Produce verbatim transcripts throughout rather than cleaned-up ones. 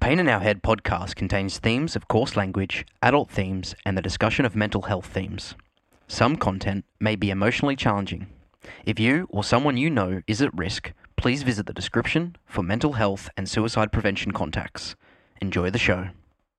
Pain in Our Head podcast contains themes of coarse language, adult themes, and the discussion of mental health themes. Some content may be emotionally challenging. If you or someone you know is at risk, please visit the description for mental health and suicide prevention contacts. Enjoy the show.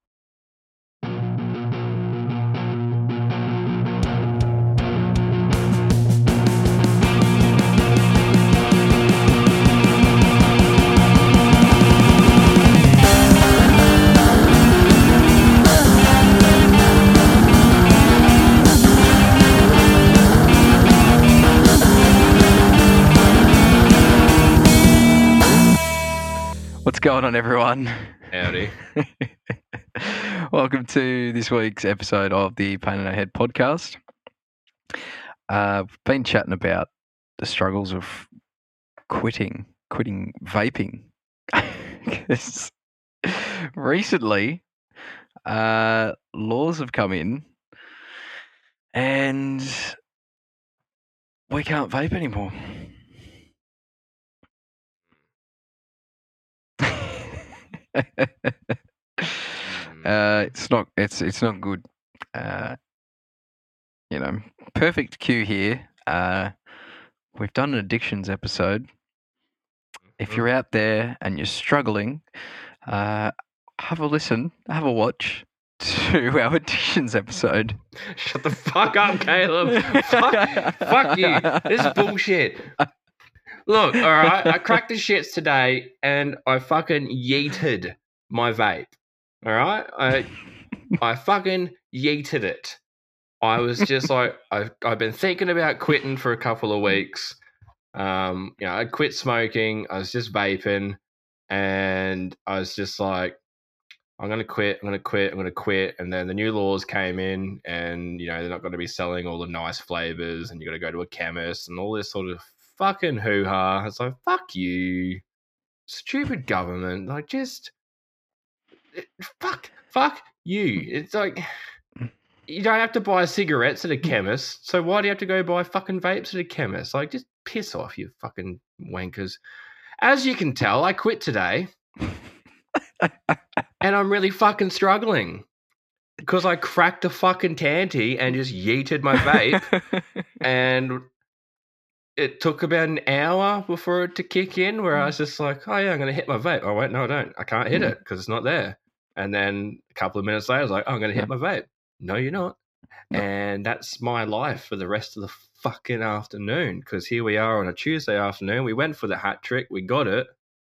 What's going on, everyone? Howdy. Welcome to this week's episode of the Pain in Our Head podcast. Uh, we've been chatting about the struggles of quitting, quitting vaping. Because recently, uh, laws have come in and we can't vape anymore. uh, it's not. It's it's not good. Uh, you know, perfect cue here. Uh, we've done an addictions episode. If you're out there and you're struggling, uh, have a listen, have a watch to our addictions episode. Shut the fuck up, Caleb. fuck, fuck you. This is bullshit. Look, all right, I cracked the shits today and I fucking yeeted my vape. All right? I I fucking yeeted it. I was just like, I've, I've been thinking about quitting for a couple of weeks. Um, you know, I quit smoking. I was just vaping and I was just like, I'm going to quit. I'm going to quit. I'm going to quit. And then the new laws came in and, you know, they're not going to be selling all the nice flavors and you got to go to a chemist and all this sort of fucking hoo-ha. It's like, fuck you. Stupid government. Like, just, fuck, fuck you. It's like, you don't have to buy cigarettes at a chemist, so why do you have to go buy fucking vapes at a chemist? Like, just piss off, you fucking wankers. As you can tell, I quit today. And I'm really fucking struggling because I cracked a fucking tanty and just yeeted my vape. And it took about an hour before it to kick in where I was just like, oh, yeah, I'm going to hit my vape. Oh, wait, no, I don't. I can't hit it because it's not there. And then a couple of minutes later, I was like, oh, I'm going to hit my vape. No, you're not. No. And that's my life for the rest of the fucking afternoon because here we are on a Tuesday afternoon. We went for the hat trick. We got it.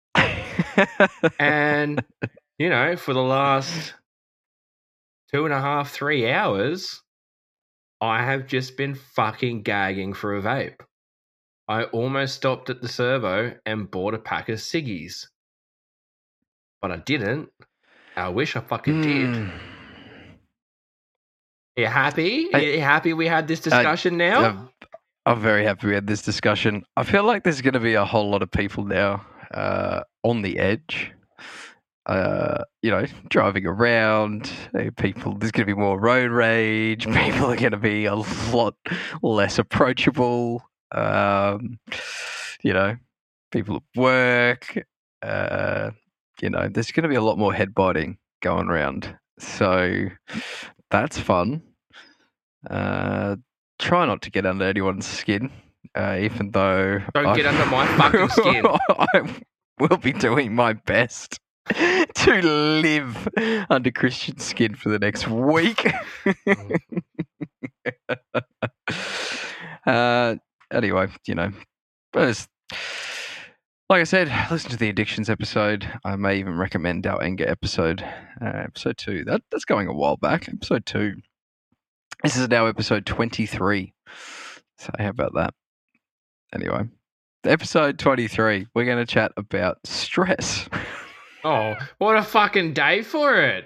And... you know, for the last two and a half, three hours, I have just been fucking gagging for a vape. I almost stopped at the servo and bought a pack of ciggies. But I didn't. I wish I fucking mm. did. You happy? Are you happy we had this discussion uh, now? I'm, I'm very happy we had this discussion. I feel like there's going to be a whole lot of people now uh, on the edge. Uh, you know, driving around, people, there's going to be more road rage, people are going to be a lot less approachable, um, you know, people at work, uh, you know, there's going to be a lot more head biting going around. So that's fun. Uh, try not to get under anyone's skin, uh, even though... Don't I, get under my fucking skin. I will be doing my best to live under Christian skin for the next week. uh, anyway, you know, just, like I said, listen to the addictions episode. I may even recommend our anger episode, uh, episode two. That that's going a while back. Episode two. This is now episode twenty-three. So how about that? Anyway, episode twenty-three. We're going to chat about stress. Oh, what a fucking day for it.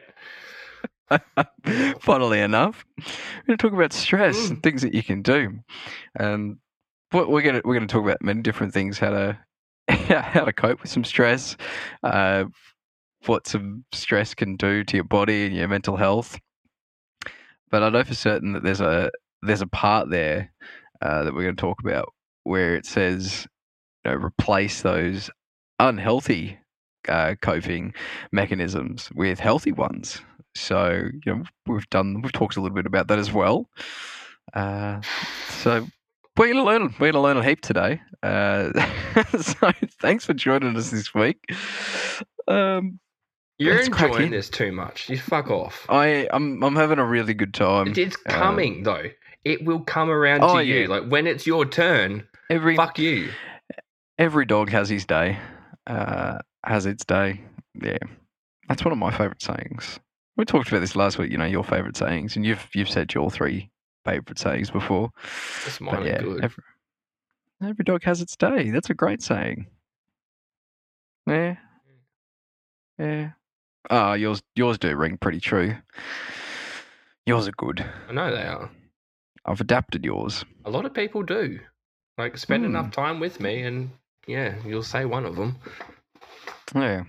Funnily enough, we're going to talk about stress mm. and things that you can do. And what we're going to we're going to talk about many different things, how to how to cope with some stress, uh, what some stress can do to your body and your mental health. But I know for certain that there's a there's a part there uh, that we're going to talk about where it says, you know, replace those unhealthy uh, coping mechanisms with healthy ones. So you know we've done we've talked a little bit about that as well. Uh, so we're gonna learn we're gonna learn a heap today. Uh, so thanks for joining us this week. Um, You're let's crack enjoying in. this too much. You fuck off. I I'm I'm having a really good time. It- It's Um, coming though. It will come around Oh, to you. yeah. Like when it's your turn, every fuck you. every dog has his day. Uh, has its day. Yeah, that's one of my favourite sayings. We talked about this last week. You know your favourite sayings, and you've you've said your three favourite sayings before. This But mine yeah, are good. every, every dog has its day. That's a great saying. Yeah, yeah. Ah, yours yours do ring pretty true. Yours are good. I know they are. I've adapted yours. A lot of people do. Like spend Hmm. enough time with me, and yeah, you'll say one of them. Yeah.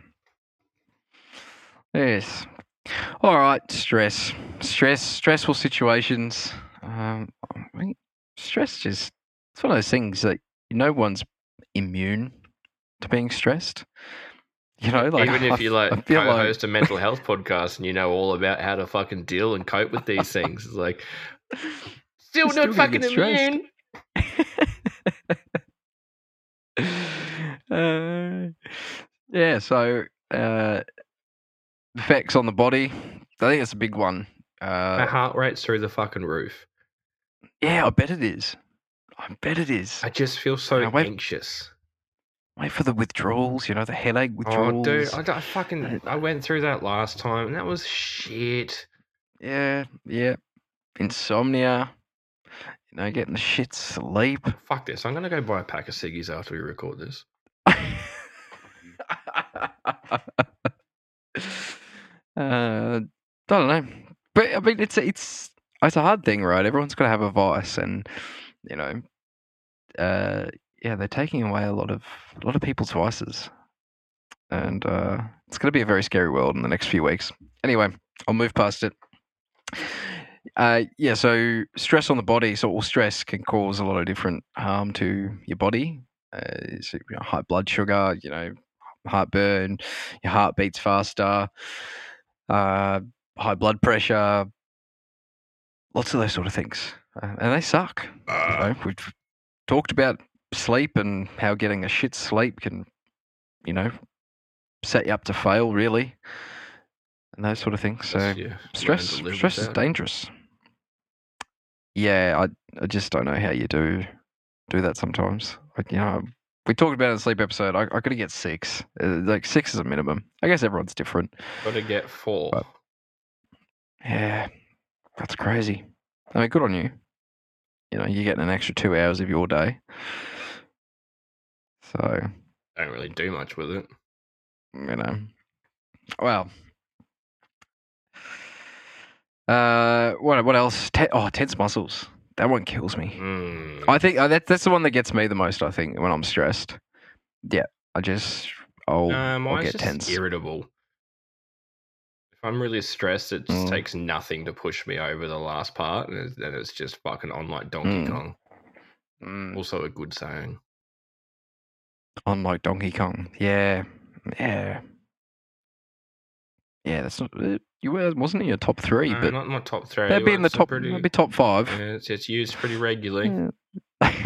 Yes. All right. Stress. Stress. Stressful situations. Um, I mean, stress just, it's one of those things that no one's immune to being stressed. You know, like Even I, if you like I feel like co-host a mental health podcast and you know all about how to fucking deal and cope with these things, it's like still Still not gonna fucking get stressed. immune. uh, yeah. So uh, effects on the body. I think it's a big one. My Uh, heart rate's through the fucking roof. yeah, I bet it is. I bet it is. I just feel so Yeah, wait- anxious. Wait for the withdrawals, you know, the headache Oh, withdrawals. dude, I, I fucking I went through that last time, and that was shit. Yeah, yeah. Insomnia. You know, getting the shit sleep. Fuck this. I'm gonna go buy a pack of ciggies after we record this. uh, I don't know, but I mean, it's it's it's a hard thing, right? Everyone's got to have a vice, and you know, uh, yeah, they're taking away a lot of a lot of people's vices, and uh, it's going to be a very scary world in the next few weeks. Anyway, I'll move past it. Uh, yeah, so stress on the body. So all stress can cause a lot of different harm to your body. Uh, so, you know, high blood sugar, you know, heartburn, your heart beats faster, uh, high blood pressure, lots of those sort of things, uh, and they suck. You know, we've talked about sleep and how getting a shit sleep can, you know, set you up to fail, really, and those sort of things. So Unless you learn stress, to live stress is without it. dangerous. Yeah, I, I just don't know how you do do that sometimes. Like, you know, we talked about it in the sleep episode. I, I got to get six. Uh, like six is a minimum. I guess everyone's different. Gotta get four. But- Yeah, that's crazy. I mean, good on you. You know, you're getting an extra two hours of your day. So, Don't really do much with it. you know, well, uh, what what else? Te- oh, tense muscles. That one kills me. Mm. I think uh, that, that's the one that gets me the most. I think when I'm stressed. Yeah, I just I'll, No, I'll mine's get just tense. irritable. If I'm really stressed, it just Mm. takes nothing to push me over the last part, and then it's just fucking on like Donkey Mm. Kong. Mm, Also a good saying. unlike Donkey Kong. Yeah, yeah, yeah. That's not. Uh, you were wasn't in your top three, No, but not my top three. that'd be in the it's a top. Pretty, That'd be top five. yeah, it's, it's used pretty regularly. Yeah.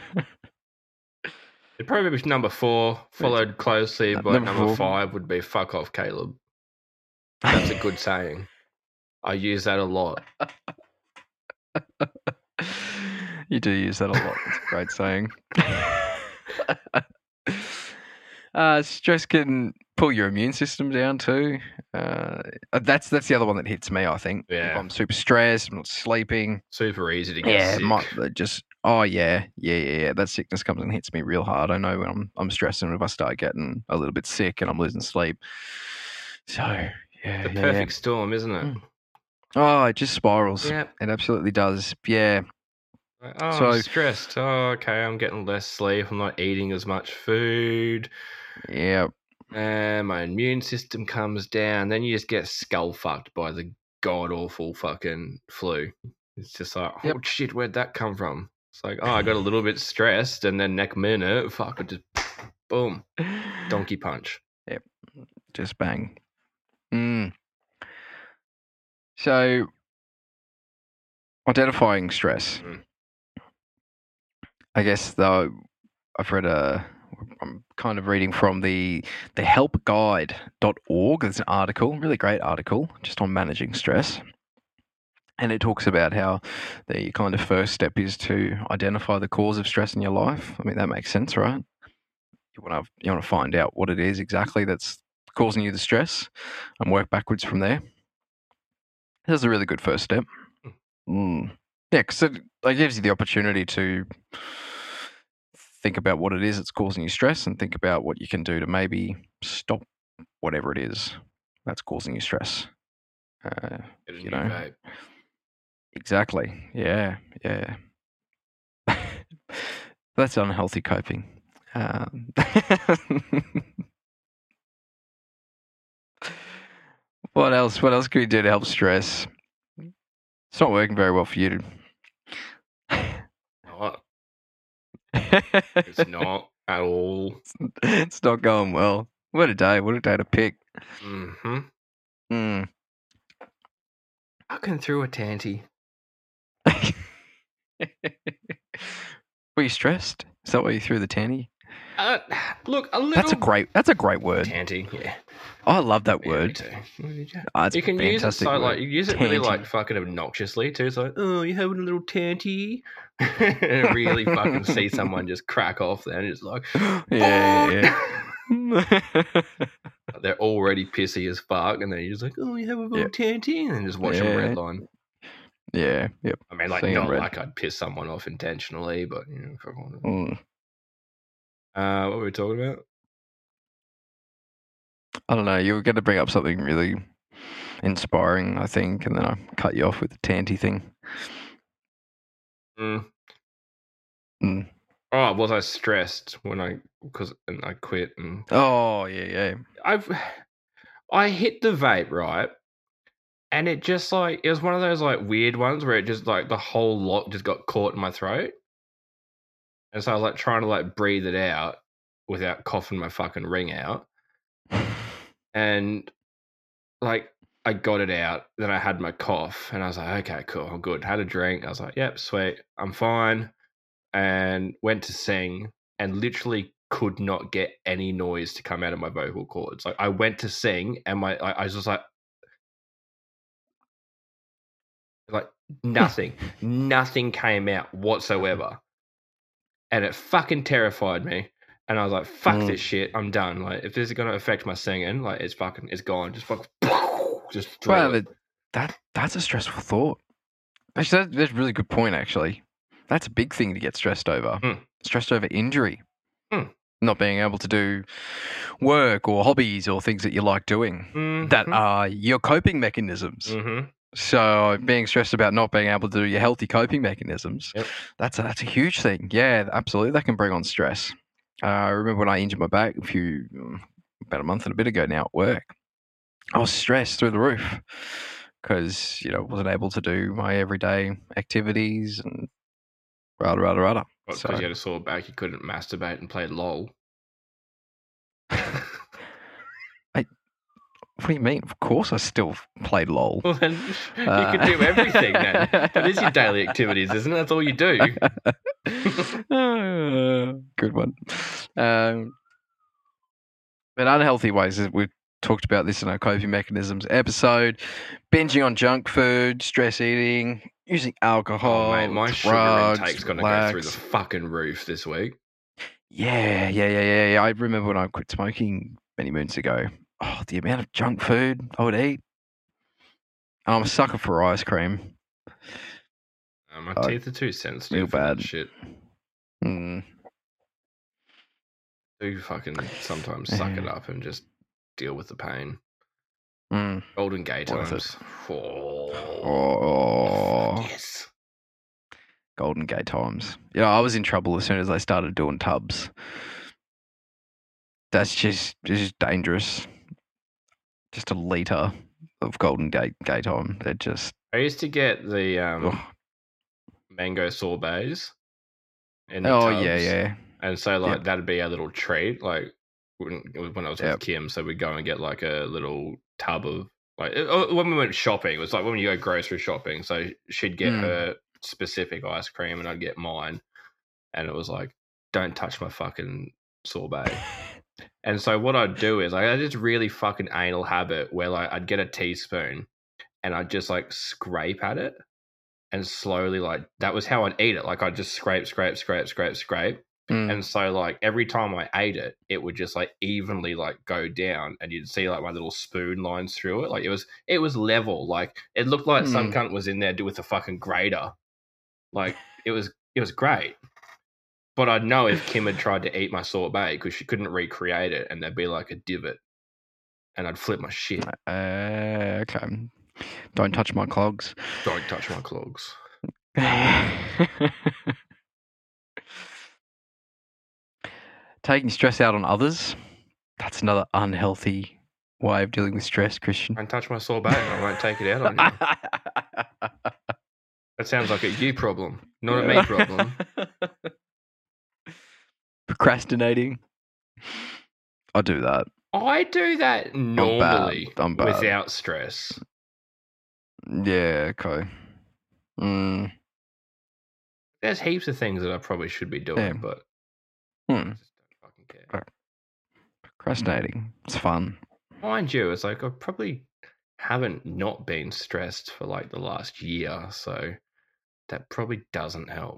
It'd probably be number four, followed closely Uh, by number number four. five would be "fuck off, Caleb." That's a good saying. I use that a lot. You do use that a lot. It's a great saying. uh, stress can pull your immune system down too. Uh, that's that's the other one that hits me. I think. If Yeah. I'm super stressed, I'm not sleeping. Super easy to get Yeah, sick. might, uh, just oh yeah, yeah, yeah, yeah. That sickness comes and hits me real hard. I know when I'm I'm stressed and if I start getting a little bit sick and I'm losing sleep. So yeah, The yeah, perfect storm, isn't it? Mm. Oh, it just spirals. Yeah. It absolutely does. Yeah. Like, oh, So- I'm stressed. Oh, okay, I'm getting less sleep. I'm not eating as much food. Yeah. And my immune system comes down. Then you just get skull fucked by the god awful fucking flu. It's just like, oh Yep. shit, where'd that come from? It's like, oh, I got a little bit stressed, and then next minute, fuck, it just boom, donkey punch. Yep. Just bang. Mm. So, identifying stress. Mm. I guess though I've read a. I'm kind of reading from the the help guide dot org. There's an article, really great article, just on managing stress. And it talks about how the kind of first step is to identify the cause of stress in your life. I mean, that makes sense, right? You want to you want to find out what it is exactly that's causing you the stress, and work backwards from there. That's a really good first step. Mm. Yeah, because it, it gives you the opportunity to think about what it is that's causing you stress, and think about what you can do to maybe stop whatever it is that's causing you stress. Uh, Get a you new know, vape. exactly. Yeah, yeah. That's unhealthy coping. Um, what else? What else can we do to help stress? It's not working very well for you. Not. It's not at all. It's not going well. What a day! What a day to pick. Mm-hmm. Mm. Fucking through a tanty. Were you stressed? Is that why you threw the tanty? Uh, look, a little. That's a great. That's a great word. Tanty, yeah. I love that Yeah, word. me too. Oh, it's You can a use it fantastic so word. like you use it really Tanty. like fucking obnoxiously too. It's like, oh, you having a little tanty, and really fucking see someone just crack off there, and it's like, yeah, yeah, yeah. they're already pissy as fuck, and then you're just like, oh, you have a little Yeah. tanty, and then just watch them Yeah. redline. Yeah, yep. I mean, like Seeing not red. like I'd piss someone off intentionally, but you know, for everyone. Mm. Uh, what were we talking about? I don't know. You were going to bring up something really inspiring, I think, and then I cut you off with the tanty thing. Mm. Mm. Oh, was I stressed when I because and I quit and Oh, yeah, yeah. I've I hit the vape right, and it just like it was one of those like weird ones where it just like the whole lot just got caught in my throat, and so I was like trying to like breathe it out without coughing my fucking ring out, and like I got it out. Then I had my cough, and I was like, okay, cool, I'm good. Had a drink. I was like, yep, sweet, I'm fine, and went to sing, and literally could not get any noise to come out of my vocal cords. Like I went to sing, and my I, I was just like. Like nothing, nothing came out whatsoever, and it fucking terrified me. And I was like, "Fuck Mm. this shit! I'm done. Like, if this is gonna affect my singing, like, it's fucking, it's gone. Just fucking, just throw Well, it." it, that that's a stressful thought. Actually, that, that's a really good point. Actually, that's a big thing to get stressed over. Mm. Stressed over injury, Mm. not being able to do work or hobbies or things that you like doing Mm-hmm. that are your coping mechanisms. Mm-hmm. So being stressed about not being able to do your healthy coping mechanisms, Yep. that's a, that's a huge thing. Yeah, absolutely, that can bring on stress. Uh, I remember when I injured my back a few about a month and a bit ago now at work. I was stressed through the roof because you know wasn't able to do my everyday activities and rada rada rada. Because So you had a sore back, you couldn't masturbate and play LOL. what do you mean? Of course, I still played LOL. Well, then you Uh, could do everything. Then that is your daily activities, isn't it? That's all you do. Uh, good one. Um, but unhealthy ways, we've talked about this in our coping mechanisms episode. Binging on junk food, stress eating, using alcohol, Oh, mate, my drugs, sugar intake's going to go relax. through the fucking roof this week. Yeah, yeah, yeah, yeah, yeah. I remember when I quit smoking many moons ago. Oh, the amount of junk food I would eat. And I'm a sucker for ice cream. Uh, my Uh, teeth are too sensitive real for that bad. shit. Mm. Do fucking sometimes suck it Yeah. up and just deal with the pain. Mm. Golden Gay Worth it. times. Oh, Oh, yes. Golden Gate times. Yeah, I was in trouble as soon as I started doing tubs. That's just just dangerous. Just a litre of Golden Gate Gate time. They're just I used to get the um, ugh. mango sorbets in the Oh tubs. yeah, yeah. And so like Yep. that'd be a little treat. Like when, when I was Yep. with Kim. So we'd go and get like a little tub of like uh, when we went shopping. It was like when you go grocery shopping. So she'd get Mm. her specific ice cream, and I'd get mine. And it was like, don't touch my fucking sorbet. And so what I'd do is like, I had this really fucking anal habit where like I'd get a teaspoon and I'd just like scrape at it and slowly like that was how I'd eat it. Like I'd just scrape, scrape, scrape, scrape, scrape. Mm. And so like every time I ate it, it would just like evenly like go down and you'd see like my little spoon lines through it. Like it was it was level. Like it looked like some Mm. cunt was in there with a fucking grater. Like it was it was great. But I'd know if Kim had tried to eat my sorbet because she couldn't recreate it and there'd be like a divot. And I'd flip my shit. Uh, okay. Don't touch my clogs. Don't touch my clogs. Taking stress out on others. That's another unhealthy way of dealing with stress, Christian. Don't touch my sorbet and I won't take it out on you. That sounds like a you problem, not a me problem. Procrastinating. I do that. I do that normally I'm bad. without stress. Yeah, okay. Mm. There's heaps of things that I probably should be doing, Yeah. but Hmm. I just don't fucking care. Procrastinating. It's fun. Mind you, it's like I probably haven't not been stressed for like the last year, so that probably doesn't help.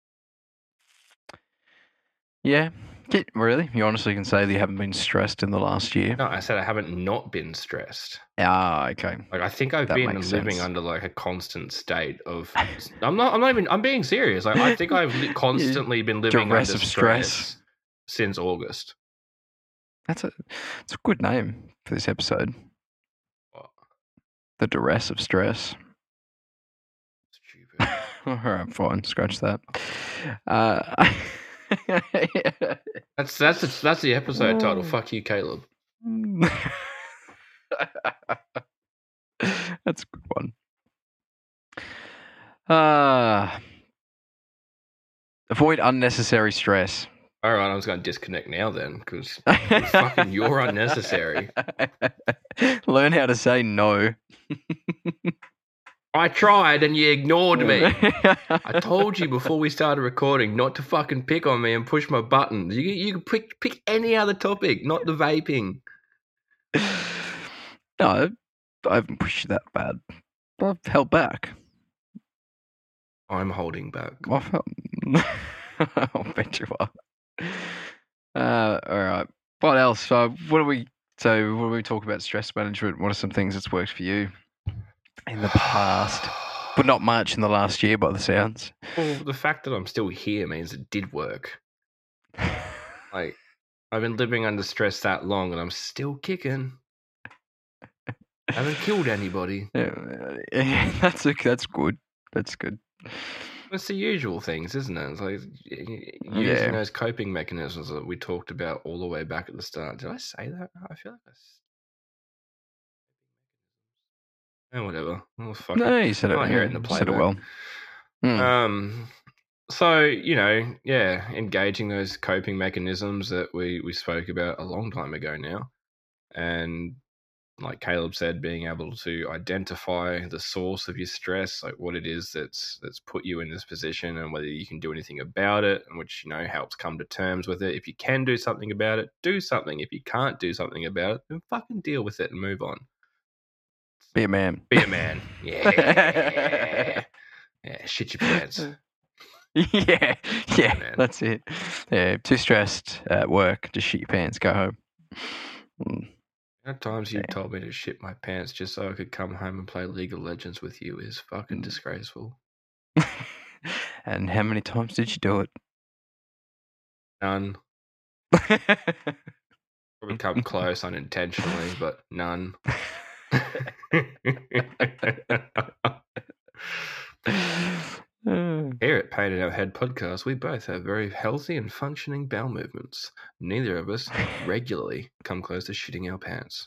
Yeah. Yeah, really? You honestly can say that you haven't been stressed in the last year? No, I said I haven't not been stressed. Ah, okay. Like I think I've That been makes living sense. under like a constant state of. I'm not. I'm not even. I'm being serious. Like I think I've li- constantly been living Duress under of stress, stress. since August. That's a, it's a good name for this episode. What? The duress of stress. Stupid. All right, fine. Scratch that. Uh, That's that's the, that's the episode title. Oh. Fuck you, Caleb. That's a good one. Uh, avoid unnecessary stress. All right, I'm just going to disconnect now then because fucking you're unnecessary. Learn how to say no. I tried and you ignored me. I told you before we started recording not to fucking pick on me and push my buttons. You you can pick pick any other topic, not the vaping. No, I haven't pushed you that bad. I've held back. I'm holding back. I've held... I'll bet you are. Uh, all right. What else? Uh, what do we? So, when we talk about stress management, what are some things that's worked for you in the past? But not much in the last year, by the sounds. Well, the fact that I'm still here means it did work. Like, I've been living under stress that long and I'm still kicking. I haven't killed anybody. Yeah, that's a, that's good. That's good. It's the usual things, isn't it? It's like using Yeah. those coping mechanisms that we talked about all the way back at the start. Did I say that? I feel like I. s- Oh, whatever. Oh, fuck No, it. you said it. I hear it in yeah, the you said it playback. well. Hmm. Um, so you know, yeah, engaging those coping mechanisms that we we spoke about a long time ago now, and like Caleb said, being able to identify the source of your stress, like what it is that's that's put you in this position, and whether you can do anything about it, and which you know helps come to terms with it. If you can do something about it, do something. If you can't do something about it, then fucking deal with it and move on. Be a man. Be a man. Yeah. Yeah, shit your pants. yeah, yeah, Man. that's it. Yeah, too stressed at work, just shit your pants, go home. Mm. How times you Yeah. told me to shit my pants just so I could come home and play League of Legends with you is fucking Mm. disgraceful. And how many times did you do it? None. Probably come close unintentionally, but none. Uh, Here at Pain in Our Head podcast, we both have very healthy and functioning bowel movements. Neither of us regularly come close to shitting our pants.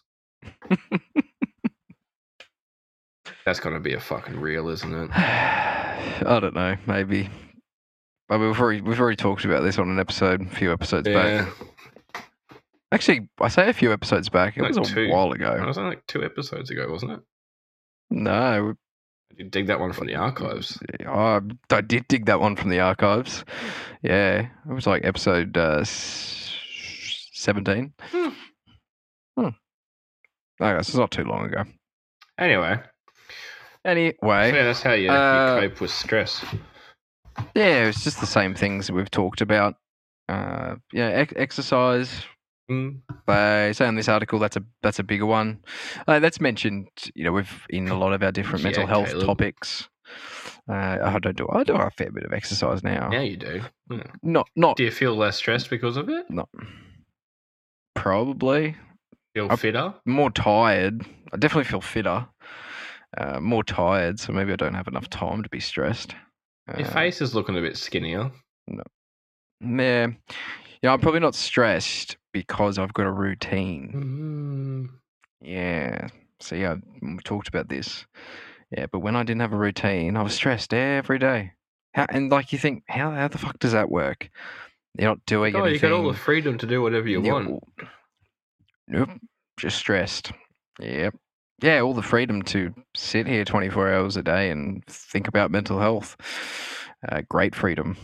That's going to be a fucking reel, isn't it? I don't know, maybe. I mean, we've already we've already talked about this on an episode, a few episodes Yeah. back. Actually, I say a few episodes back. It Like was a two. while It ago. was only like two episodes ago, wasn't it? No, You dig that one from the archives. I, I did dig that one from the archives. Yeah, it was like episode uh, seventeen. Hmm. Hmm. Okay, so it's not too long ago. Anyway, Anyway, so yeah, that's how you, uh, you cope with stress. yeah, it's just the same things that we've talked about. Uh, yeah, ex- exercise. Mm. They say in this article that's a that's a bigger one. Uh, that's mentioned, you know, with in a lot of our different Yeah, mental health Caleb. topics. Uh, I don't do I do a fair bit of exercise now. Yeah, you do. Yeah. Not not Do you feel less stressed because of it? not probably Feel I- fitter? more tired. I definitely feel fitter. Uh, more tired, so maybe I don't have enough time to be stressed. Uh, Your face is looking a bit skinnier. Yeah, yeah. I'm probably not stressed because I've got a routine. Mm. Yeah. So yeah, we talked about this. Yeah, but when I didn't have a routine, I was stressed every day. How, and like you think, how how the fuck does that work? You're not doing Oh, you anything. got all the freedom to do whatever you Yeah, want. well, Nope, just stressed. Yep. Yeah, all the freedom to sit here twenty-four hours a day and think about mental health. Uh, great freedom.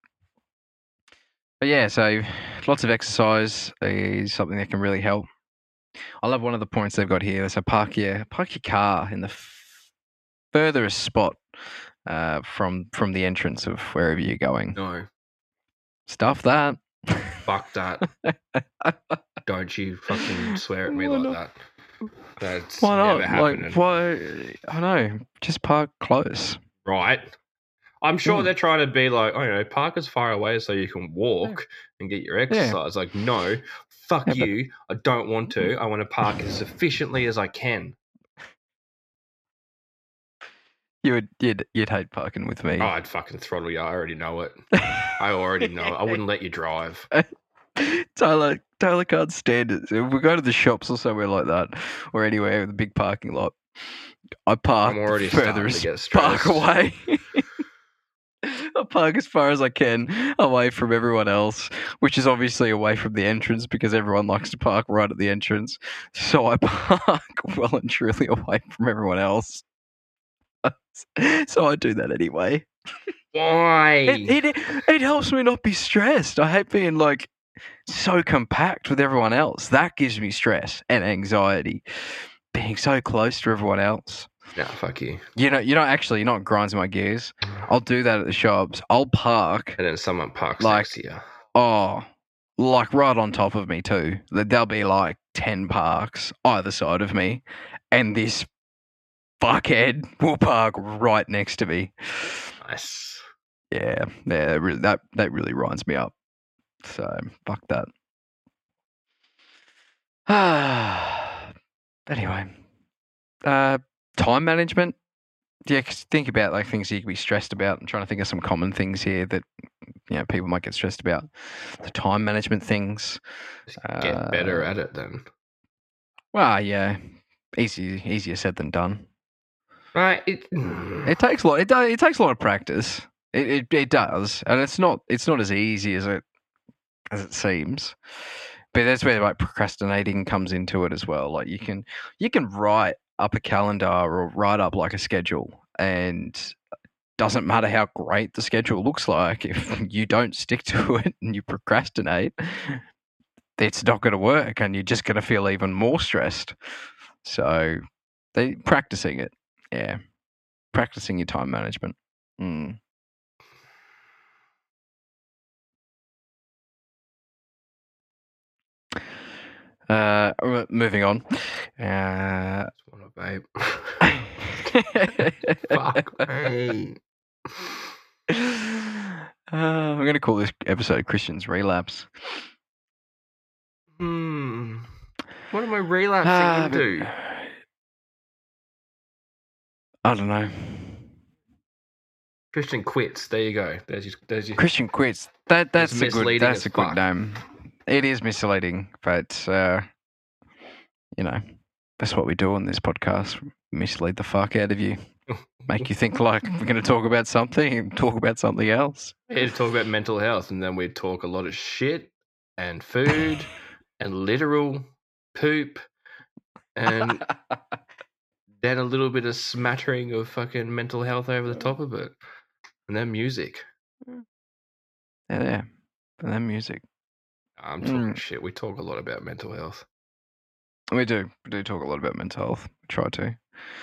But yeah, so lots of exercise is something that can really help. I love one of the points they've got here. So park your park your car in the f- furthest spot uh, from from the entrance of wherever you're going. No, Stuff that. fuck that. Don't you fucking swear at me Why like not? that. That's Why not? never happening. Like, why? I know. Just park close. Right? I'm sure Mm. they're trying to be like, oh, you know, park as far away so you can walk and get your exercise. Like, no, fuck Yeah, but- you. I don't want to. I want to park as efficiently as I can. You would, you'd, you'd hate parking with me. Oh, I'd fucking throttle you. I already know it. I already know it. I wouldn't let you drive. Tyler, Tyler can't stand it. So if we go to the shops or somewhere like that, or anywhere with a big parking lot, I park I'm already the starting to furthest get park stressed. away. I park as far as I can away from everyone else, which is obviously away from the entrance because everyone likes to park right at the entrance. So I park well and truly away from everyone else. So I do that anyway. Why? It, it it helps me not be stressed. I hate being like so compact with everyone else. That gives me stress and anxiety. Being so close to everyone else. Nah, fuck you. You know, you know, actually, you know what grinds my gears? I'll do that at the shops. I'll park, And then someone parks Like- next to you. oh, like right on top of me too. There'll be like ten parks either side of me, and this fuckhead will park right next to me. Nice. Yeah, yeah, that really, that, that really rinds me up. So fuck that. Anyway, uh, time management. Yeah, 'cause think about like things you can be stressed about. I'm trying to think of some common things here that you know people might get stressed about. The time management things. Get better Uh, at it then. Well, yeah, easy, easier said than done. Right. It, It takes a lot. It does. It takes a lot of practice. It, it it does, and it's not. It's not as easy as it as it seems. But that's where like procrastinating comes into it as well. Like you can you can write up a calendar or write up like a schedule, and doesn't matter how great the schedule looks like if you don't stick to it and you procrastinate, it's not going to work, and you're just going to feel even more stressed. So, they practicing it, yeah, practicing your time management. Mm. Uh, uh, moving on. Uh, Just want to vape. Fuck me. Uh, I'm going to call this episode Christian's Relapse. Hmm. What am I relapsing Ah, but- into? I don't know. Christian quits. There you go. There's your. There's your. Christian quits. That that's It's a good. misleading That's as a good fuck. name. It is misleading, but uh, you know, that's what we do on this podcast: mislead the fuck out of you, make you think like we're going to talk about something and talk about something else. Here to talk about mental health, and then we talk a lot of shit and food and literal poop and then a little bit of smattering of fucking mental health over the top of it. And then music. Yeah, yeah. And then music. I'm talking Mm. shit. We talk a lot about mental health. We do. We do talk a lot about mental health. We try to.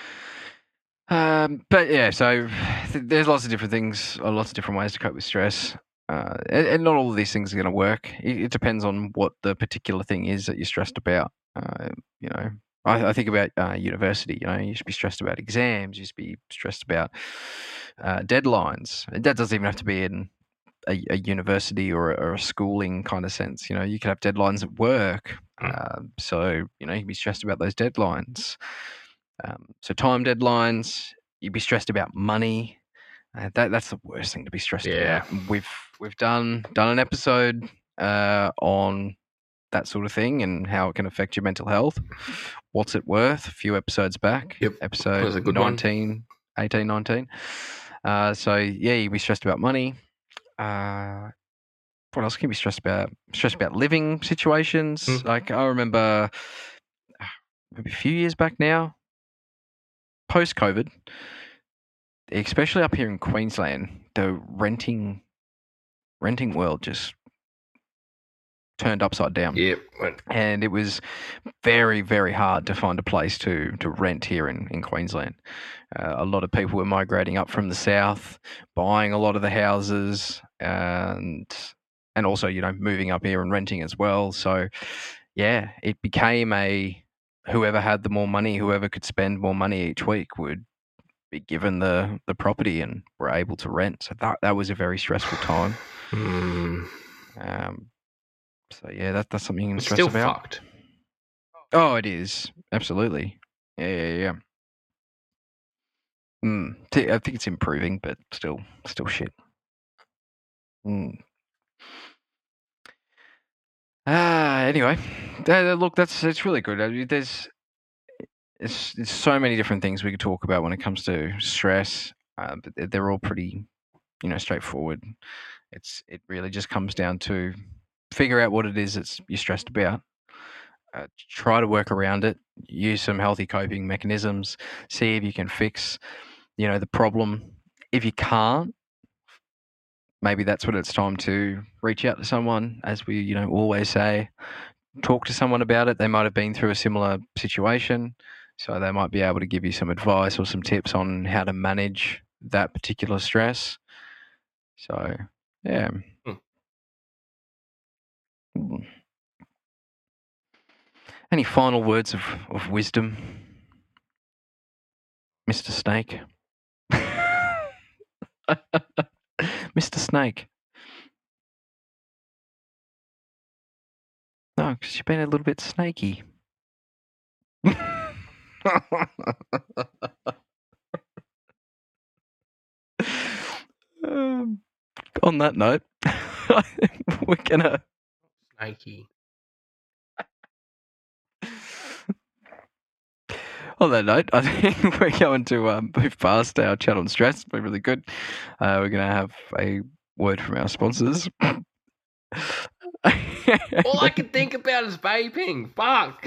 Um, but yeah, so th- there's lots of different things, uh, lots of different ways to cope with stress. Uh, and, and not all of these things are going to work. It, it depends on what the particular thing is that you're stressed about. Uh, you know, I, I think about uh, university. You know, you should be stressed about exams. You should be stressed about uh, deadlines. That doesn't even have to be in a, a university or a, or a schooling kind of sense. You know, you could have deadlines at work. Mm. Uh, so you know, you can be stressed about those deadlines. Um, so time deadlines. You'd be stressed about money. Uh, that that's the worst thing to be stressed Yeah. about. We've we've done done an episode uh, on that sort of thing and how it can affect your mental health. What's it worth? A few episodes back. Yep. That was Episode a good nineteen, eighteen, nineteen. Uh, so yeah, you'd be stressed about money. Uh, what else can you be stressed about? Stressed about living situations. Mm. Like I remember maybe a few years back now, post COVID, especially up here in Queensland, the renting renting world just turned upside down. Yep. Went- And it was very, very hard to find a place to, to rent here in, in Queensland. Uh, a lot of people were migrating up from the south, buying a lot of the houses, and and also, you know, moving up here and renting as well. So, yeah, it became a whoever had the more money, whoever could spend more money each week would be given the, the property and were able to rent. So that that was a very stressful time. Mm. Um, so yeah, that that's something you can It's stress still about. fucked. Oh, it is absolutely. Yeah, yeah, yeah. Mm. T- I think it's improving, but still, still shit. Mm. Ah, anyway, uh, look, that's it's really good. I mean, there's, it's, there's so many different things we could talk about when it comes to stress, uh, but they're- they're all pretty, you know, straightforward. It's it really just comes down to figure out what it is that you're stressed about. Uh, try to work around it. Use some healthy coping mechanisms. See if you can fix, you know, the problem. If you can't, maybe that's when it's time to reach out to someone. As we, you know, always say, talk to someone about it. They might have been through a similar situation, so they might be able to give you some advice or some tips on how to manage that particular stress. So, yeah. Hmm. Mm. Any final words of, of wisdom, Mister Snake? Mister Snake. No, because you've been a little bit snaky. um, on that note, we're gonna. Nike. On that note, I think we're going to um, move past our chat on stress. It's been really good. Uh, we're going to have a word from our sponsors. All I can think about is vaping. Fuck.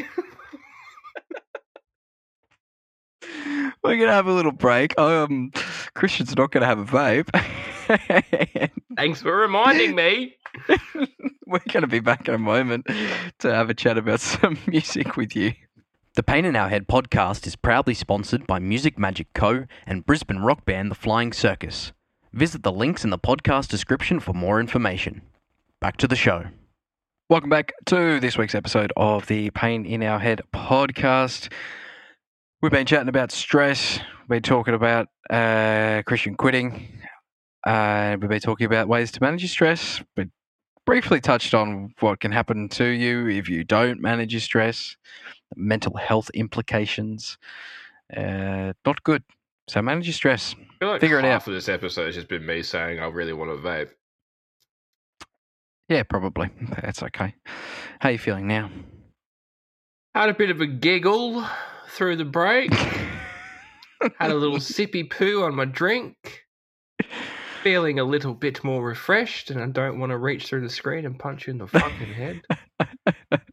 We're going to have a little break. Um, Christian's not going to have a vape. Thanks for reminding me. We're going to be back in a moment to have a chat about some music with you. The Pain in Our Head podcast is proudly sponsored by Music Magic Co. and Brisbane rock band The Flying Circus. Visit the links in the podcast description for more information. Back to the show. Welcome back to this week's episode of the Pain in Our Head podcast. We've been chatting about stress. We've been talking about uh, Christian quitting. Uh, we've been talking about ways to manage your stress. We briefly touched on what can happen to you if you don't manage your stress. Mental health implications. Uh, not good. So manage your stress. I feel like Figure it half out. of this episode has just been me saying I really want to vape. Yeah, probably. That's okay. How are you feeling now? Had a bit of a giggle through the break. Had a little sippy poo on my drink. Feeling a little bit more refreshed, and I don't want to reach through the screen and punch you in the fucking head.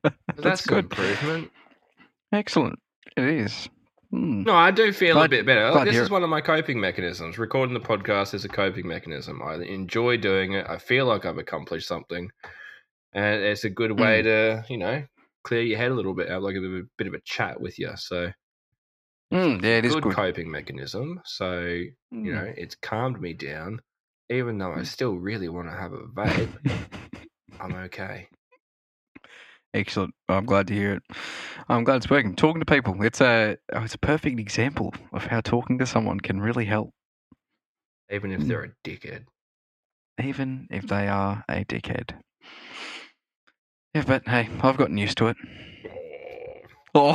But That's that's an good. improvement. Excellent. It is. Hmm. No, I do feel Glad- a bit better. glad to This hear is it. one of my coping mechanisms. Recording the podcast is a coping mechanism. I enjoy doing it. I feel like I've accomplished something. And it's a good way Mm. to, you know, clear your head a little bit, have like a bit of a, bit of a chat with you. So, Mm, it's yeah, a it is good good. coping mechanism. So, you Mm. know, it's calmed me down. Even though I still really want to have a vape, I'm okay. Excellent. I'm glad to hear it. I'm glad it's working. Talking to people, it's a oh, it's a perfect example of how talking to someone can really help, Even if Mm. they're a dickhead. even if they are a dickhead. Yeah, but hey, I've gotten used to it. Oh,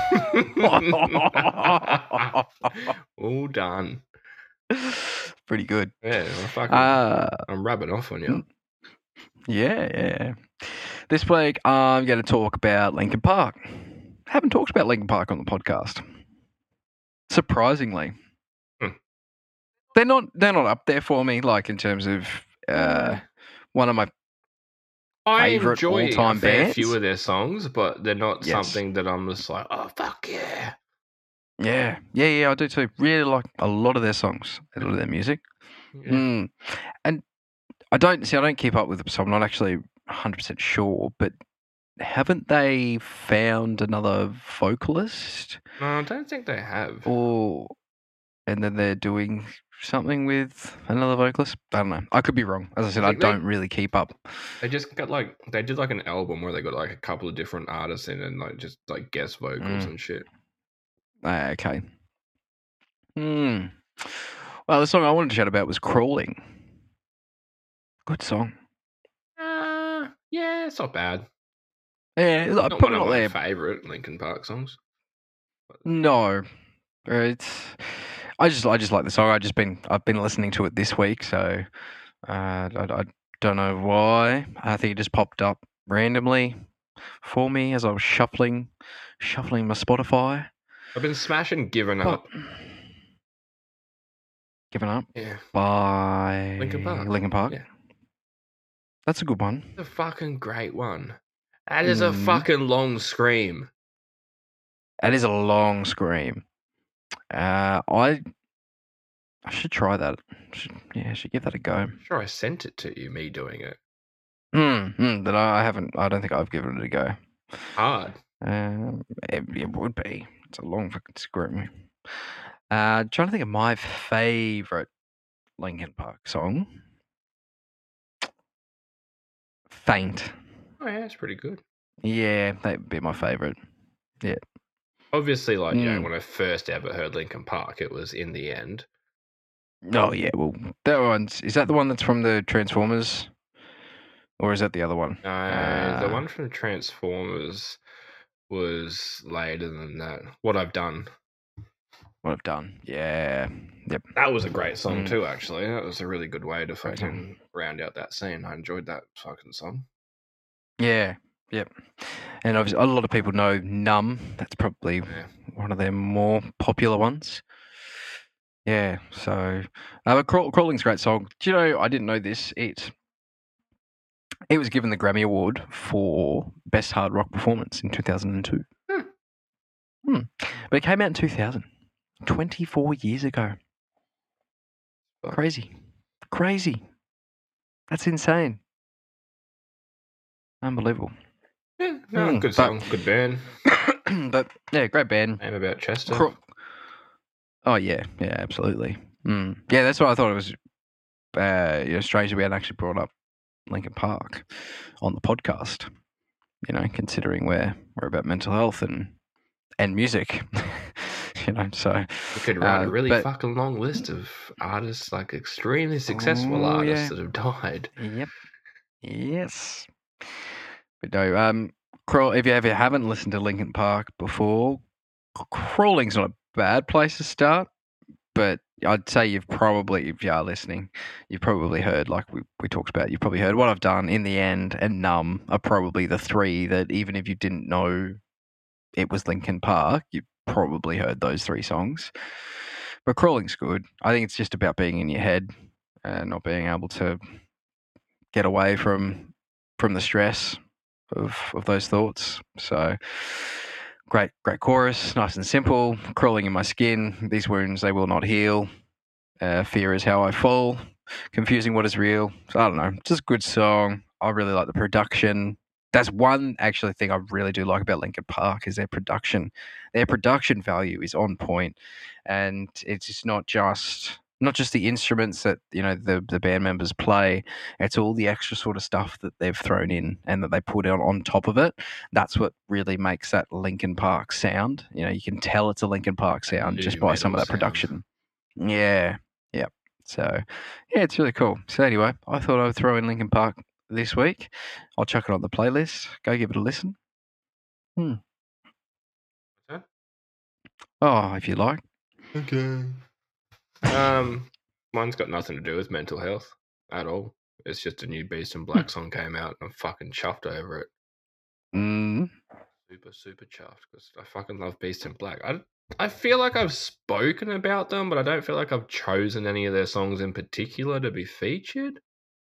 All done. pretty good. Yeah, I'm, fucking, Uh, I'm rubbing off on you. yeah, yeah. This week I'm going to talk about Linkin Park. Haven't talked about Linkin Park on the podcast. Surprisingly, Hmm. they're not they're not up there for me. Like in terms of uh, one of my I favourite enjoy all-time a fair bands. few of their songs, but they're not Yes. something that I'm just like, oh, fuck yeah. yeah yeah yeah I do too. Really like a lot of their songs, a lot of their music. Yeah. Mm. And I don't see I don't keep up with them, so I'm not actually one hundred percent sure. But haven't they found another vocalist? No, I don't think they have. Or and then they're doing something with another vocalist. I don't know. I could be wrong. As I said, I I, think they- don't really keep up. They just got like, they did like an album where they got like a couple of different artists in and like just like guest vocals Mm. and shit. Ah, okay. Hmm. Well, the song I wanted to chat about was "Crawling." Good song. Uh, yeah, it's not bad. Yeah, I Not put one it of up my there. favourite Linkin Park songs. No, it's. I just I just like the song. I just been I've been listening to it this week, so uh, I, I don't know why. I think it just popped up randomly for me as I was shuffling shuffling my Spotify. I've been smashing Given Up. But, Given Up Yeah. by Linkin Park. Linkin Park. Yeah. That's a good one. It's a fucking great one. That is a Mm. fucking long scream. That is a long scream. Uh, I I should try that. Should, yeah, I should give that a go. I'm sure I sent it to you, me doing it. Mm, mm, but I haven't. I don't think I've given it a go. Hard. Um, it, it would be. It's a long fucking scream. Uh, trying to think of my favorite Linkin Park song. Faint. Oh, yeah, it's pretty good. Yeah, that'd be my favorite. Obviously, like, you know, Mm. when I first ever heard Linkin Park, it was In the End. Oh yeah, well that one's is that the one that's from the Transformers, or is that the other one? Uh, the Uh, one from Transformers was later than that. What I've Done. What I've done. Yeah. Yep. That was a great song Mm. too, actually. That was a really good way to Great fucking round out that scene. I enjoyed that fucking song. Yeah. Yep. And obviously, a lot of people know Numb. That's probably Yeah. one of their more popular ones. Yeah. So, uh, but Crawl- Crawling's a great song. Do you know? I didn't know this. It it was given the Grammy Award for Best Hard Rock Performance in two thousand two. Hmm. Hmm. But it came out in two thousand. twenty-four years ago. Fuck. Crazy. Crazy. That's insane. Unbelievable. Yeah, no, Mm, good but- song, good band. But yeah, great band. Name about Chester. Cro- oh yeah, yeah, absolutely. Mm. Yeah, that's why I thought it was uh, you know, strange that we hadn't actually brought up Linkin Park on the podcast. You know, considering we're we're about mental health and and music. you know, so We could write uh, a really but- fucking long list of artists, like extremely successful Oh, artists yeah. that have died. Yep. Yes. But no, um, crawl. If you ever haven't listened to Linkin Park before, crawling's not a bad place to start. But I'd say you've probably, if you are listening, you've probably heard, like we, we talked about, you've probably heard What I've Done, In the End, and Numb are probably the three that even if you didn't know it was Linkin Park, you probably heard those three songs. But crawling's good. I think it's just about being in your head and not being able to get away from from the stress of of those thoughts. So great, great chorus, nice and simple. Crawling in my skin, these wounds they will not heal. Uh, fear is how I fall. Confusing what is real. So I don't know, just a good song. I really like the production. That's one actually thing I really do like about Linkin Park is their production. Their production value is on point, and it's just not just not just the instruments that you know the the band members play. It's all the extra sort of stuff that they've thrown in and that they put on on top of it. That's what really makes that Linkin Park sound. You know, you can tell it's a Linkin Park sound New just by some of metal that sound. production. Yeah, yeah. So yeah, it's really cool. So anyway, I thought I would throw in Linkin Park this week. I'll chuck it on the playlist. Go give it a listen. Hmm. Okay. Oh, if you like. Okay. Um, mine's got nothing to do with mental health at all. It's just a new Beast in Black song came out, and I'm fucking chuffed over it. Mm. Super, super chuffed because I fucking love Beast in Black. I, I feel like I've spoken about them, but I don't feel like I've chosen any of their songs in particular to be featured.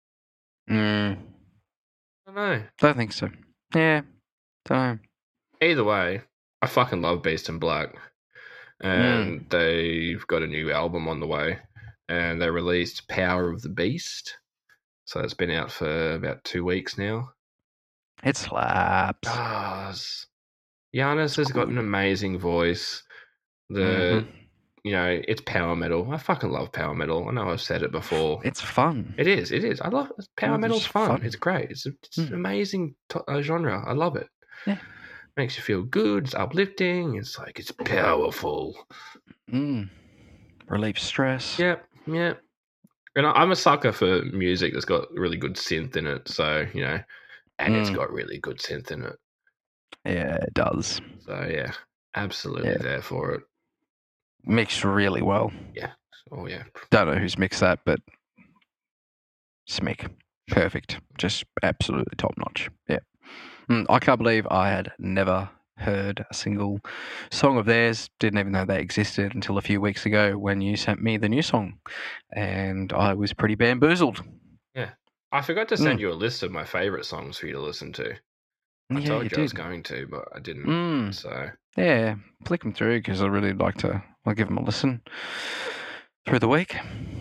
Mm. I don't know. Don't think so. Yeah. Don't know. Either way, I fucking love Beast in Black. And mm. they've got a new album on the way. And they released Power of the Beast. So it's been out for about two weeks now. It slaps. Does. Giannis has got an amazing voice. The mm-hmm. You know, it's power metal. I fucking love power metal. I know I've said it before. It's fun. It is. It is. I love it. Power it's metal's fun. fun. It's great. It's, a, it's mm. an amazing to- uh, genre. I love it. Yeah. Makes you feel good. It's uplifting. It's like it's powerful. Mm. Relieve stress. Yep. Yep. And I, I'm a sucker for music that's got really good synth in it. So you know, and mm. it's got really good synth in it. Yeah, it does. So yeah, absolutely yeah. there for it. Mixed really well. Yeah. Oh, yeah. Don't know who's mixed that, but Smick. Perfect. Just absolutely top notch. Yeah. Mm, I can't believe I had never heard a single song of theirs. Didn't even know they existed until a few weeks ago when you sent me the new song. And I was pretty bamboozled. Yeah. I forgot to send mm. you a list of my favourite songs for you to listen to. I yeah, told you you did. I was going to, but I didn't. Mm. So yeah, flick them through because I really like to. I'll give them a listen through the week.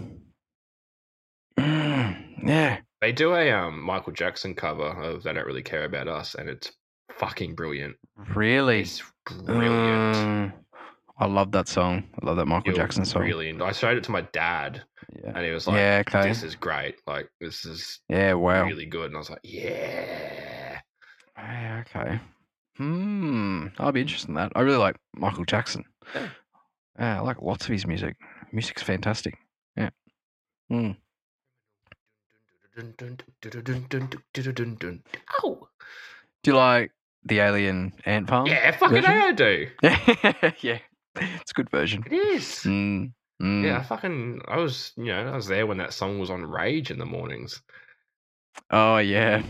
Mm. Yeah, they do a um, Michael Jackson cover of "They Don't Really Care About Us," and it's fucking brilliant. Really, it's brilliant. Mm. I love that song. I love that Michael You'll Jackson song. Really, I showed it to my dad, yeah. and he was like, "Yeah, okay. this is great. Like, this is yeah, wow, really good." And I was like, "Yeah, yeah, okay." Hmm, I'll be interested in that. I really like Michael Jackson. Yeah, yeah I like lots of his music. Music's fantastic. Yeah. Hmm. Ow. Do you like the Alien Ant Farm? Yeah, fucking A, I do. Yeah, it's a good version. It is. Mm, mm. Yeah, I fucking, I was, you know, I was there when that song was on Rage in the mornings. Oh, yeah.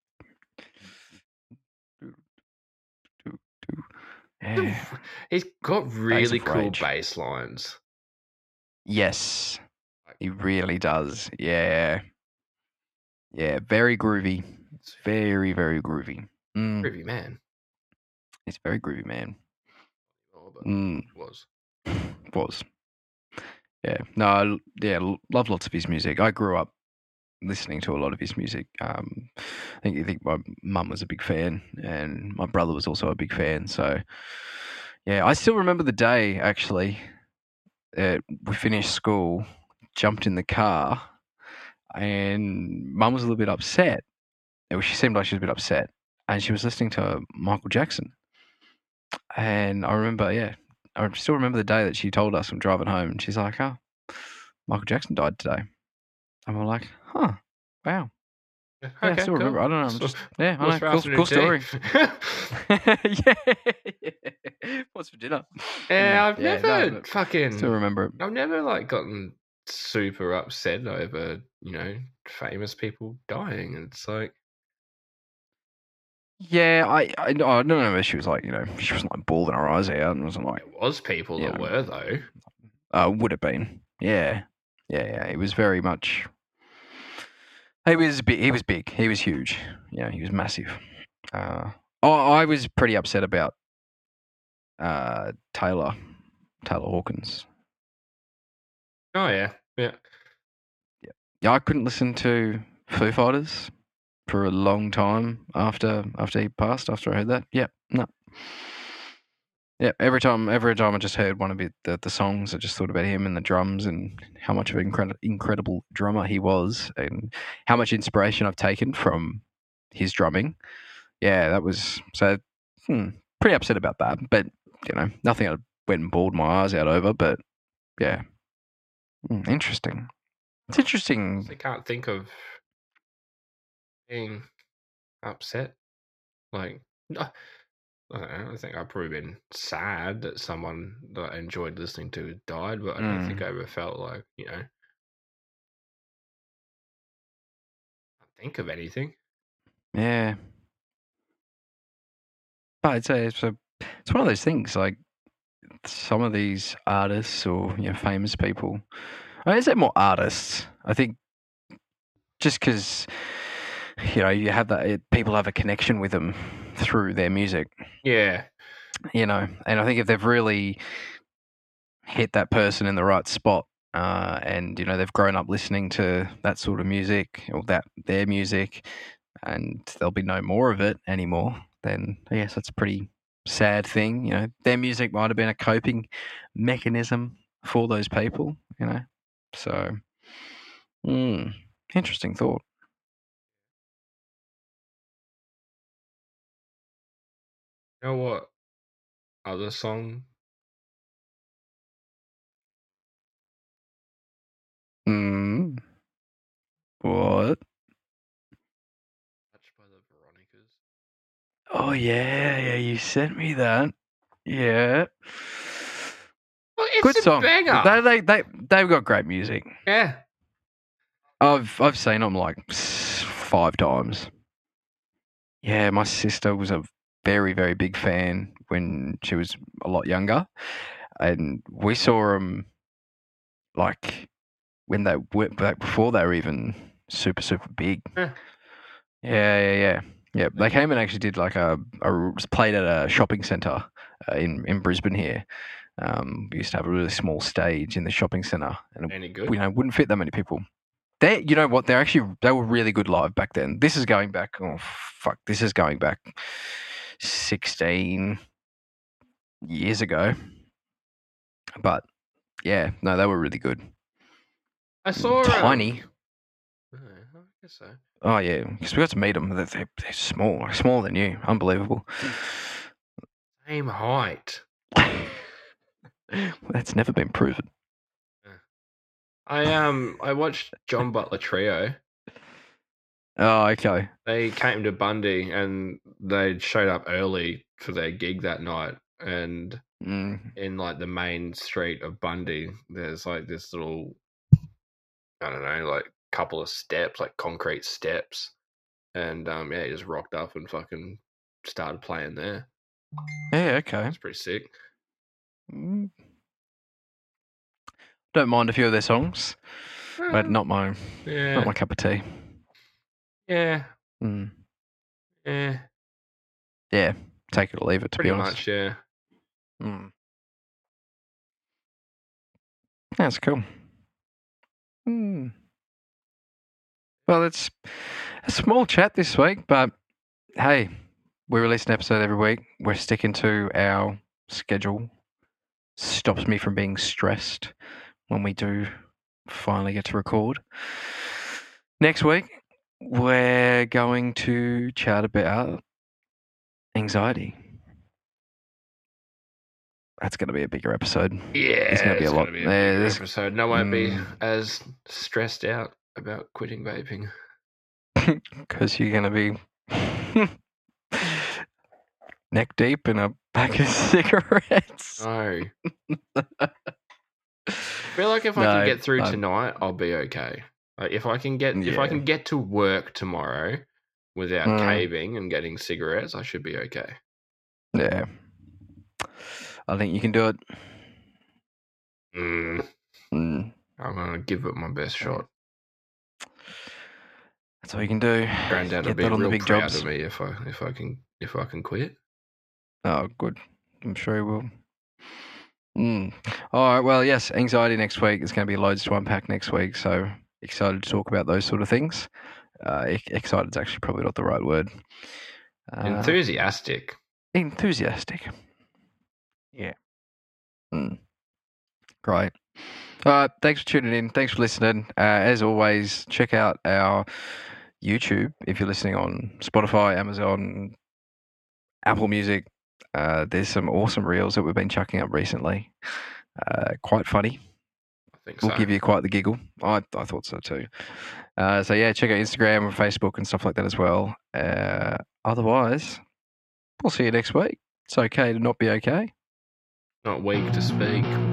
Yeah. He's got really cool bass lines. Yes, he really does. Yeah. Yeah, very groovy. It's very, very groovy. Mm. Groovy man. It's very groovy, man. Oh, but mm. it was. was. Yeah. No, I, yeah, love lots of his music. I grew up listening to a lot of his music. Um, I think I think my mum was a big fan, and my brother was also a big fan. So, yeah, I still remember the day actually. Uh, we finished school, jumped in the car, and Mum was a little bit upset. She seemed like she was a bit upset, and she was listening to Michael Jackson. And I remember, yeah, I still remember the day that she told us from driving home, and she's like, "Oh, Michael Jackson died today." And we're like, "Huh, wow." Okay, yeah, I still cool. remember. I don't know. I'm So, just yeah, I what's know. for Cool, cool story. yeah, yeah. What's for dinner? Yeah, I've Yeah, never no, but fucking. Still remember it. I've never like gotten super upset over, you know, famous people dying. It's like, Yeah, I I, I don't know whether she was like, you know, she wasn't like bawling her eyes out and wasn't like, there was people you that know. were though. uh, would have been. Yeah, yeah, yeah. It was very much. He was big. He was big. He was huge. You know, he was massive. Uh, oh, I was pretty upset about uh, Taylor, Taylor Hawkins. Oh yeah, yeah. Yeah, I couldn't listen to Foo Fighters for a long time after after he passed. After I heard that, yeah, no, yeah. Every time, every time I just heard one of it, the the songs, I just thought about him and the drums and how much of an incredible incredible drummer he was, and how much inspiration I've taken from his drumming. Yeah, that was so. Hmm, pretty upset about that, but you know, nothing I went and bawled my eyes out over. But yeah, Hmm, interesting. It's interesting. I can't think of being upset. Like, I don't know. I think I've probably been sad that someone that I enjoyed listening to died, but I don't Mm. think I ever felt like, you know, I can't think of anything. Yeah, but it's a, it's a, it's one of those things. Like some of these artists or you know famous people. I mean, is it more artists? I think just because you know you have that, it, people have a connection with them through their music. Yeah. You know, and I think if they've really hit that person in the right spot, uh, and you know they've grown up listening to that sort of music or that their music, and there'll be no more of it anymore, then I guess that's a pretty sad thing. You know, their music might have been a coping mechanism for those people. You know, so mm, interesting thought. You know what other song? Mm, what? Touched by the Veronicas. Oh yeah, yeah. You sent me that. Yeah. Well, it's Good a song. banger. They they they they've got great music. Yeah. I've I've seen them like s- five times. Yeah, my sister was a very very big fan when she was a lot younger, and we saw them like when they were back before they were even super super big. Yeah. Yeah, yeah, yeah. Yeah, they came and actually did like a, a played at a shopping centre uh, in in Brisbane here. Um, we used to have a really small stage in the shopping centre, and it, Any good? you know wouldn't fit that many people. They, you know what? They're actually they were really good live back then. This is going back. Oh fuck! This is going back sixteen years ago. But yeah, no, they were really good. I saw Tiny. Um, I guess so. Oh yeah, because we got to meet them. They're, they're, they're small, like smaller than you. Unbelievable. Same height. That's never been proven. I um I watched John Butler Trio. Oh, okay. They came to Bundy and they showed up early for their gig that night. And Mm. in like the main street of Bundy, there's like this little, I don't know, like couple of steps, like concrete steps. And um yeah, he just rocked up and fucking started playing there. Yeah, okay. It's pretty sick. Mm. Don't mind a few of their songs, but not my Yeah. not my cup of tea. Yeah. Mm. Yeah. Yeah, take it or leave it. To Pretty be honest, much, yeah. mm. That's cool. Mm. Well, it's a small chat this week, but hey, we release an episode every week. We're sticking to our schedule. Stops me from being stressed when we do finally get to record. Next week, we're going to chat about anxiety. That's going to be a bigger episode. Yeah, It's going to be a it's lot. gonna be a Yeah, bigger there's- episode. No, I won't be Mm. as stressed out about quitting vaping. Because you're going to be neck deep in a pack of cigarettes. No. I feel like if I No, can get through no. tonight, I'll be okay. Like if I can get if I Yeah. can get to work tomorrow without Mm. caving and getting cigarettes, I should be okay. Yeah. I think you can do it. Mm, Mm. I'm gonna give it my best shot. That's all you can do. Granddad Get would be that on the real big proud jobs. of me if I if I can if I can quit. Oh, good. I'm sure he will. Mm. All right. Well, yes, anxiety next week. There's going to be loads to unpack next week. So excited to talk about those sort of things. Uh, e- excited is actually probably not the right word. Uh, Enthusiastic. Enthusiastic. Yeah. Mm. Great. All right. Thanks for tuning in. Thanks for listening. Uh, as always, check out our YouTube if you're listening on Spotify, Amazon, Apple Music. Uh, there's some awesome reels that we've been chucking up recently. Uh, quite funny. I think Will so. give you quite the giggle. I I thought so too. Uh, so yeah, check out Instagram and Facebook and stuff like that as well. Uh, otherwise, we'll see you next week. It's okay to not be okay. Not weak to speak.